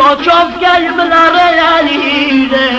چاف گل بلاره علیره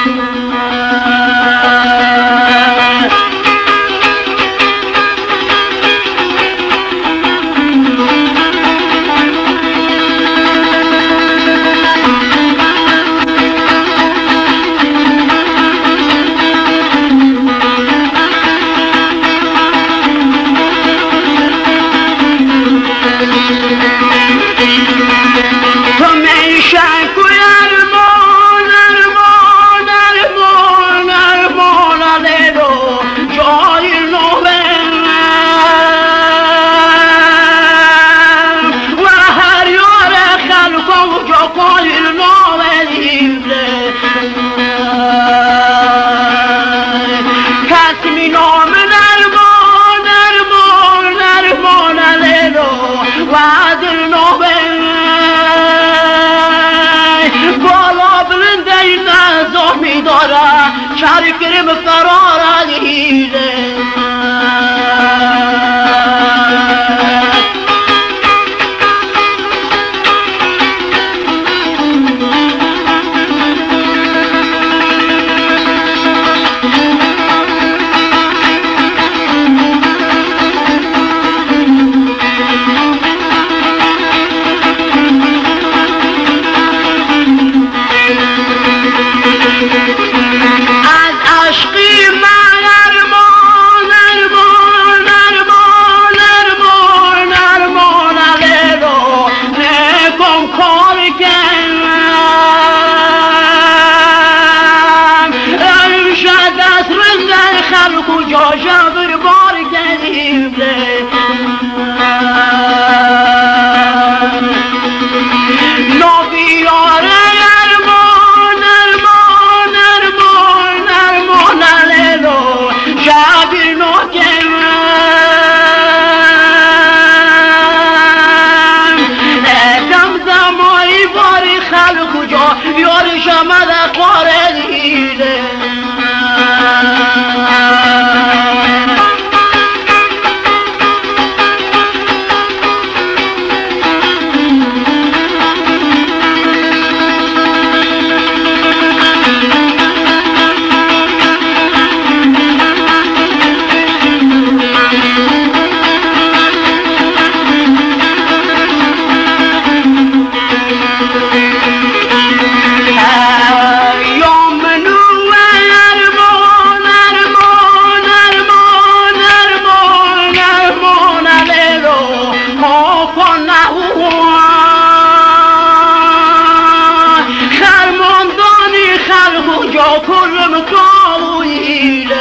شاركرم قرار عديده جابر بار قديمه نبي ارمان ارمان ارمان ارمان ليلو جابر نوكم دم زمای بار خلق جا یار شمد قاردیده كلهم قويله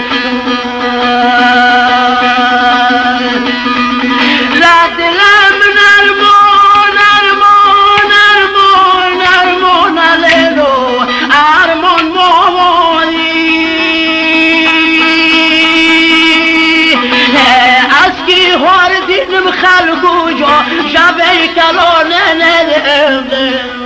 لا دلم نرمون ارمان ارمان ارمان ليلو ارمان موالي اسكي هار دينم خلقو جا شبه كلانه ندم